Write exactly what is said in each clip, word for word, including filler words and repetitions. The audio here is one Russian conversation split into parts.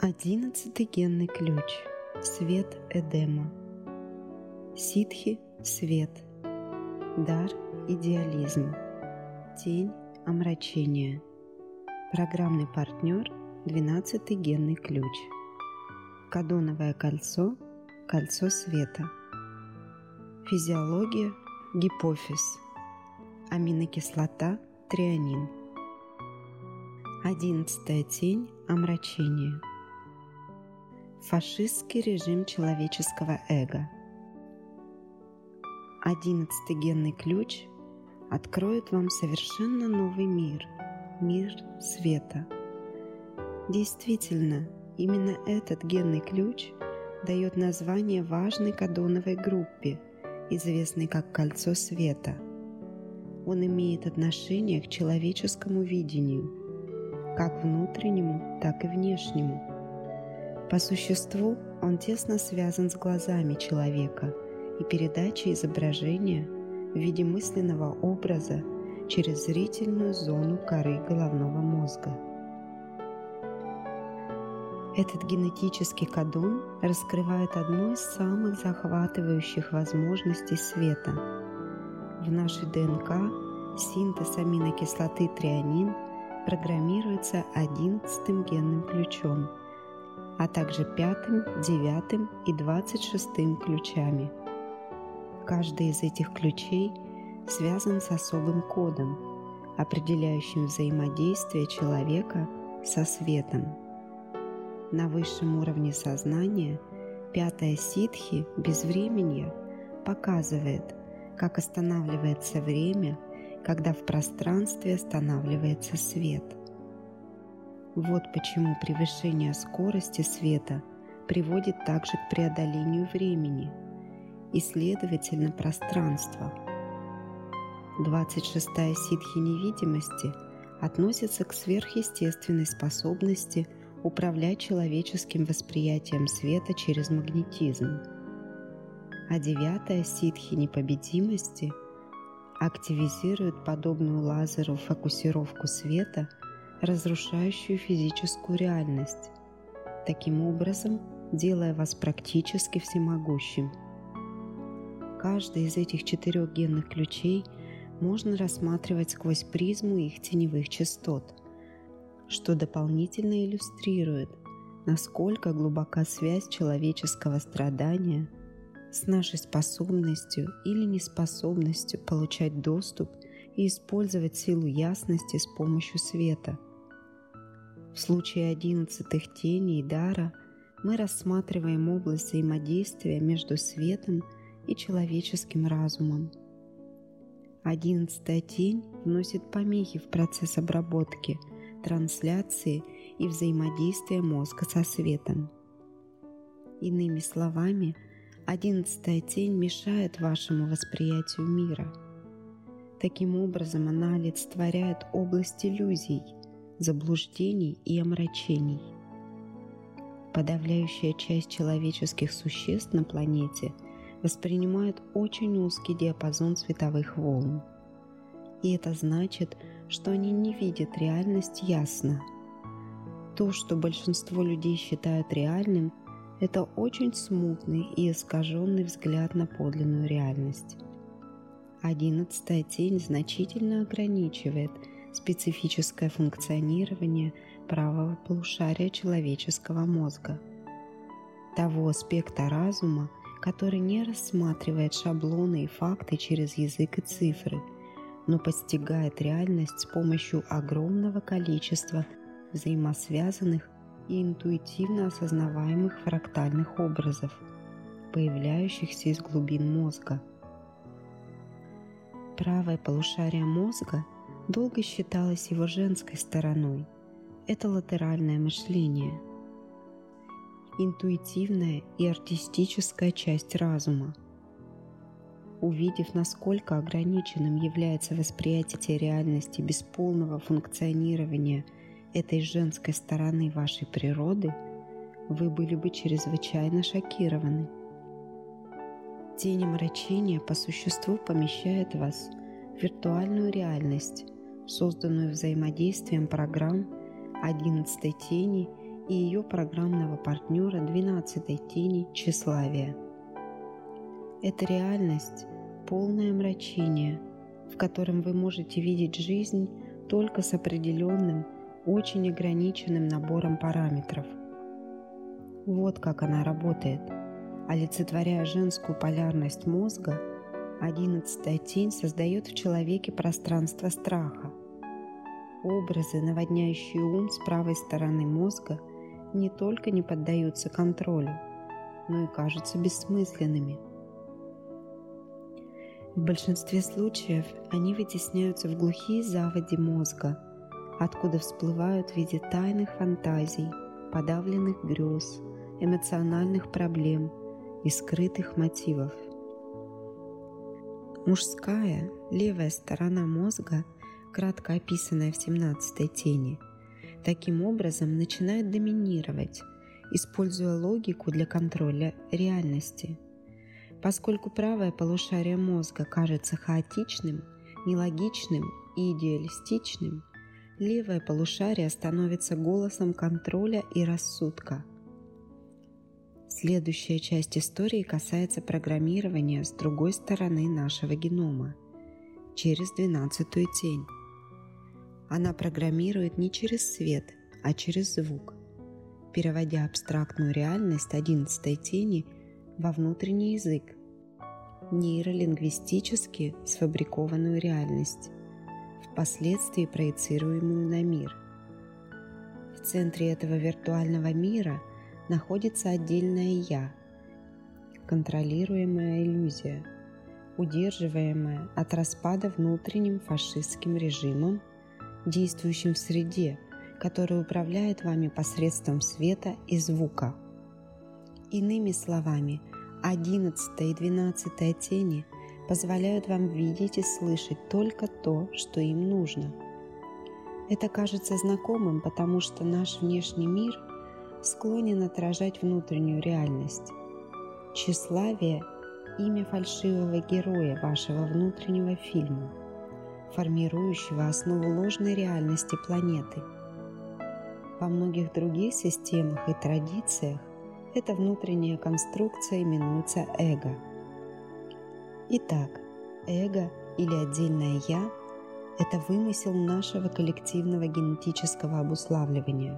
Одиннадцатый генный ключ. Свет Эдема. Ситхи – свет. Дар – идеализм. Тень – омрачение. Программный партнер – двенадцатый генный ключ. Кадоновое кольцо – кольцо света. Физиология – гипофиз. Аминокислота – трианин. Одиннадцатая тень – омрачение. Фашистский режим человеческого эго. Одиннадцатый генный ключ откроет вам совершенно новый мир, мир света. Действительно, именно этот генный ключ дает название важной кадоновой группе, известной как кольцо света. Он имеет отношение к человеческому видению, как внутреннему, так и внешнему. По существу он тесно связан с глазами человека и передачей изображения в виде мысленного образа через зрительную зону коры головного мозга. Этот генетический кодон раскрывает одну из самых захватывающих возможностей света. В нашей ДНК синтез аминокислоты трианин программируется одиннадцатым генным ключом, а также пятым, девятым и двадцать шестым ключами. Каждый из этих ключей связан с особым кодом, определяющим взаимодействие человека со светом. На высшем уровне сознания пятая ситхи безвременья показывает, как останавливается время, когда в пространстве останавливается свет. Вот почему превышение скорости света приводит также к преодолению времени и, следовательно, пространства. двадцать шестая ситхи невидимости относится к сверхъестественной способности управлять человеческим восприятием света через магнетизм, а девятая ситхи непобедимости активизирует подобную лазеру фокусировку света, разрушающую физическую реальность, таким образом делая вас практически всемогущим. Каждый из этих четырех генных ключей можно рассматривать сквозь призму их теневых частот, что дополнительно иллюстрирует, насколько глубока связь человеческого страдания с нашей способностью или неспособностью получать доступ и использовать силу ясности с помощью света. В случае одиннадцатых теней дара мы рассматриваем область взаимодействия между светом и человеческим разумом. Одиннадцатая тень вносит помехи в процесс обработки, трансляции и взаимодействия мозга со светом. Иными словами, одиннадцатая тень мешает вашему восприятию мира. Таким образом, она олицетворяет область иллюзий, заблуждений и омрачений. Подавляющая часть человеческих существ на планете воспринимает очень узкий диапазон световых волн. И это значит, что они не видят реальность ясно. То, что большинство людей считают реальным, это очень смутный и искаженный взгляд на подлинную реальность. Одиннадцатая тень значительно ограничивает специфическое функционирование правого полушария человеческого мозга, того аспекта разума, который не рассматривает шаблоны и факты через язык и цифры, но постигает реальность с помощью огромного количества взаимосвязанных и интуитивно осознаваемых фрактальных образов, появляющихся из глубин мозга. Правое полушарие мозга долго считалось его женской стороной. Это латеральное мышление, интуитивная и артистическая часть разума. Увидев, насколько ограниченным является восприятие реальности без полного функционирования этой женской стороны вашей природы, вы были бы чрезвычайно шокированы. Тень омрачения по существу помещает вас в виртуальную реальность, созданную взаимодействием программ одиннадцатой тени и ее программного партнера двенадцатой тени тщеславия. Это реальность – полное омрачение, в котором вы можете видеть жизнь только с определенным, очень ограниченным набором параметров. Вот как она работает. Олицетворяя женскую полярность мозга, одиннадцатая тень создает в человеке пространство страха. Образы, наводняющие ум с правой стороны мозга, не только не поддаются контролю, но и кажутся бессмысленными. В большинстве случаев они вытесняются в глухие заводи мозга, откуда всплывают в виде тайных фантазий, подавленных грез, эмоциональных проблем и скрытых мотивов. Мужская, левая сторона мозга, кратко описанная в семнадцатой тени, таким образом начинает доминировать, используя логику для контроля реальности. Поскольку правое полушарие мозга кажется хаотичным, нелогичным и идеалистичным, левое полушарие становится голосом контроля и рассудка. Следующая часть истории касается программирования с другой стороны нашего генома, через двенадцатую тень. Она программирует не через свет, а через звук, переводя абстрактную реальность одиннадцатой тени во внутренний язык, нейролингвистически сфабрикованную реальность, впоследствии проецируемую на мир. В центре этого виртуального мира находится отдельное «я», контролируемая иллюзия, удерживаемая от распада внутренним фашистским режимом, действующим в среде, который управляет вами посредством света и звука. Иными словами, одиннадцатая и двенадцатая тени позволяют вам видеть и слышать только то, что им нужно. Это кажется знакомым, потому что наш внешний мир склонен отражать внутреннюю реальность. Тщеславие – имя фальшивого героя вашего внутреннего фильма, формирующего основу ложной реальности планеты. Во многих других системах и традициях эта внутренняя конструкция именуется эго. Итак, эго или отдельное «я» – это вымысел нашего коллективного генетического обуславливания.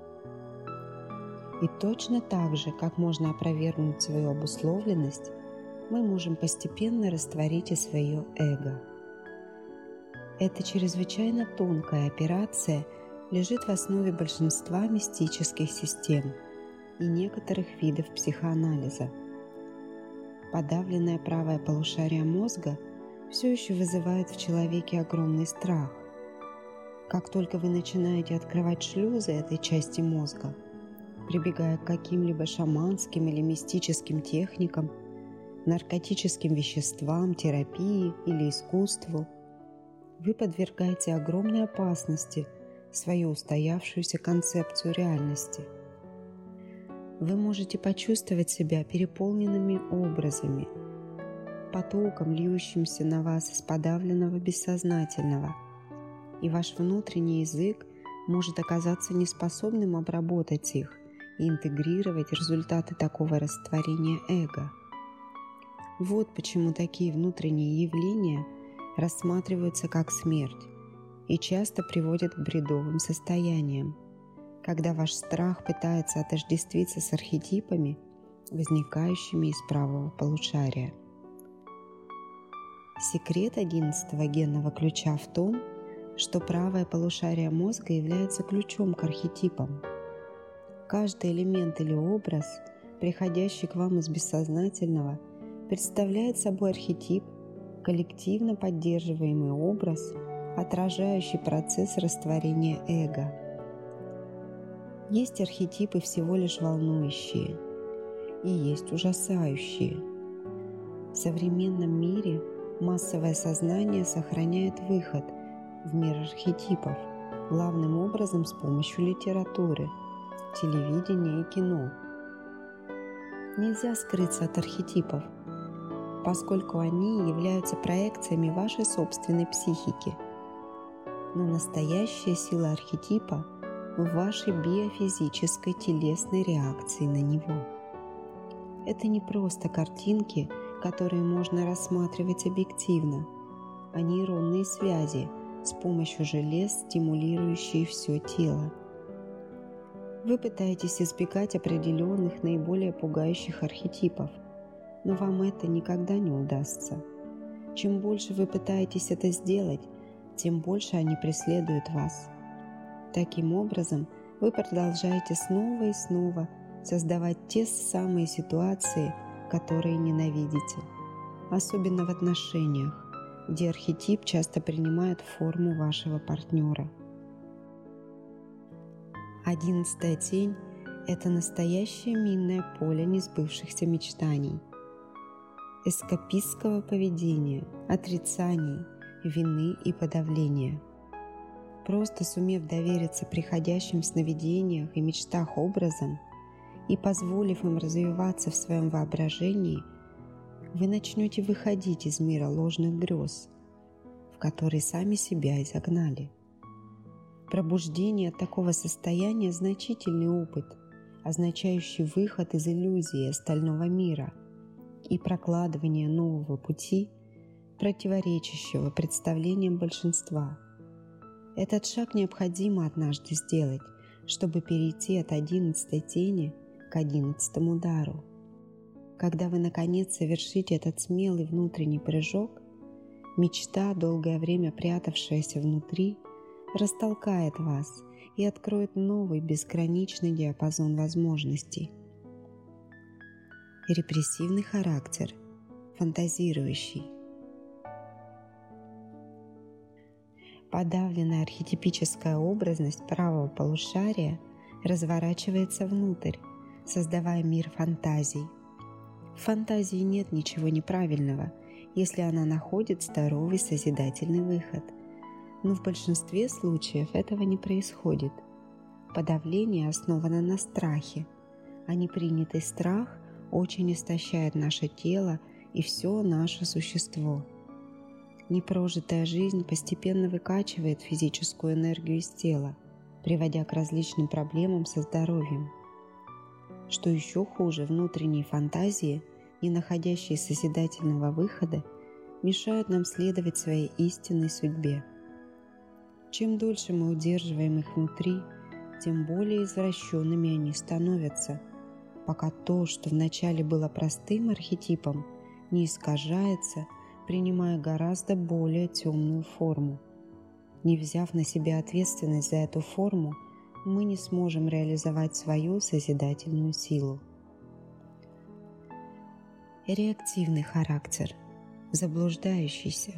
И точно так же, как можно опровергнуть свою обусловленность, мы можем постепенно растворить и свое эго. Эта чрезвычайно тонкая операция лежит в основе большинства мистических систем и некоторых видов психоанализа. Подавленное правое полушарие мозга все еще вызывает в человеке огромный страх. Как только вы начинаете открывать шлюзы этой части мозга, прибегая к каким-либо шаманским или мистическим техникам, наркотическим веществам, терапии или искусству, вы подвергаете огромной опасности свою устоявшуюся концепцию реальности. Вы можете почувствовать себя переполненными образами, потоком, льющимся на вас из подавленного бессознательного, и ваш внутренний язык может оказаться неспособным обработать их и интегрировать результаты такого растворения эго. Вот почему такие внутренние явления рассматриваются как смерть и часто приводят к бредовым состояниям, когда ваш страх пытается отождествиться с архетипами, возникающими из правого полушария. Секрет одиннадцатого генного ключа в том, что правое полушарие мозга является ключом к архетипам. Каждый элемент или образ, приходящий к вам из бессознательного, представляет собой архетип, коллективно поддерживаемый образ, отражающий процесс растворения эго. Есть архетипы всего лишь волнующие, и есть ужасающие. В современном мире массовое сознание сохраняет выход в мир архетипов, главным образом с помощью литературы, телевидения и кино. Нельзя скрыться от архетипов, поскольку они являются проекциями вашей собственной психики. Но настоящая сила архетипа в вашей биофизической телесной реакции на него. Это не просто картинки, которые можно рассматривать объективно, а нейронные связи с помощью желез, стимулирующие все тело. Вы пытаетесь избегать определенных наиболее пугающих архетипов, но вам это никогда не удастся. Чем больше вы пытаетесь это сделать, тем больше они преследуют вас. Таким образом, вы продолжаете снова и снова создавать те самые ситуации, которые ненавидите, особенно в отношениях, где архетип часто принимает форму вашего партнера. Одиннадцатая тень – это настоящее минное поле несбывшихся мечтаний, эскапистского поведения, отрицаний, вины и подавления. Просто сумев довериться приходящим в сновидениях и мечтах образом и позволив им развиваться в своем воображении, вы начнете выходить из мира ложных грез, в который сами себя и загнали. Пробуждение от такого состояния – значительный опыт, означающий выход из иллюзии остального мира и прокладывание нового пути, противоречащего представлениям большинства. Этот шаг необходимо однажды сделать, чтобы перейти от одиннадцатой тени к одиннадцатому удару. Когда вы наконец совершите этот смелый внутренний прыжок, мечта, долгое время прятавшаяся внутри, растолкает вас и откроет новый безграничный диапазон возможностей. Репрессивный характер, фантазирующий. Подавленная архетипическая образность правого полушария разворачивается внутрь, создавая мир фантазий. В фантазии нет ничего неправильного, если она находит здоровый созидательный выход. Но в большинстве случаев этого не происходит. Подавление основано на страхе, а непринятый страх очень истощает наше тело и все наше существо. Непрожитая жизнь постепенно выкачивает физическую энергию из тела, приводя к различным проблемам со здоровьем. Что еще хуже, внутренние фантазии, не находящие созидательного выхода, мешают нам следовать своей истинной судьбе. Чем дольше мы удерживаем их внутри, тем более извращенными они становятся, пока то, что вначале было простым архетипом, не искажается, принимая гораздо более темную форму. Не взяв на себя ответственность за эту форму, мы не сможем реализовать свою созидательную силу. Реактивный характер, заблуждающийся.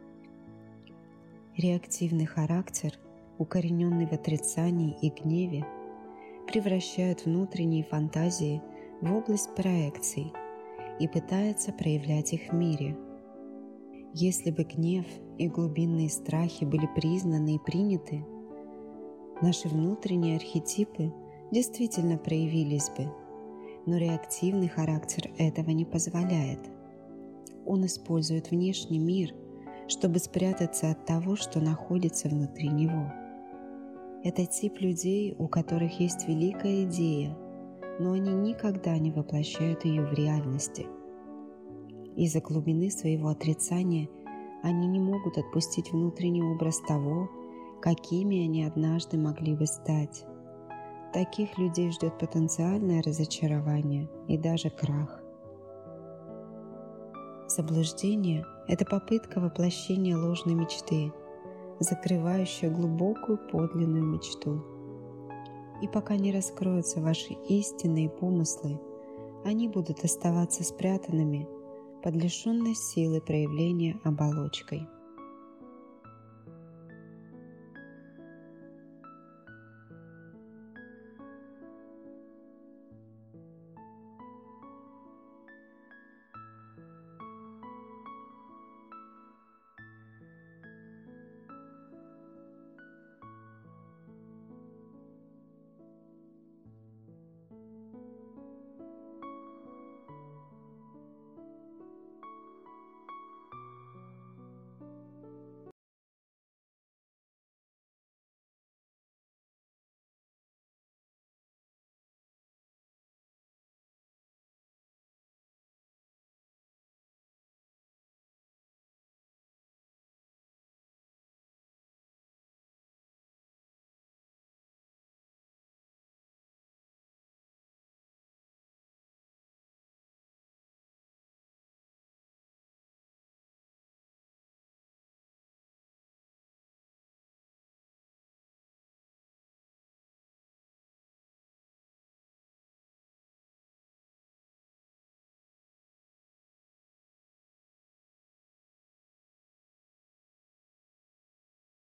Реактивный характер, укорененный в отрицании и гневе, превращает внутренние фантазии в область проекций и пытается проявлять их в мире. Если бы гнев и глубинные страхи были признаны и приняты, наши внутренние архетипы действительно проявились бы, но реактивный характер этого не позволяет. Он использует внешний мир, чтобы спрятаться от того, что находится внутри него. Это тип людей, у которых есть великая идея, но они никогда не воплощают ее в реальности. Из-за глубины своего отрицания они не могут отпустить внутренний образ того, какими они однажды могли бы стать. Таких людей ждет потенциальное разочарование и даже крах. Заблуждение – это попытка воплощения ложной мечты, закрывающая глубокую подлинную мечту. И пока не раскроются ваши истинные помыслы, они будут оставаться спрятанными под лишенной силы проявления оболочкой.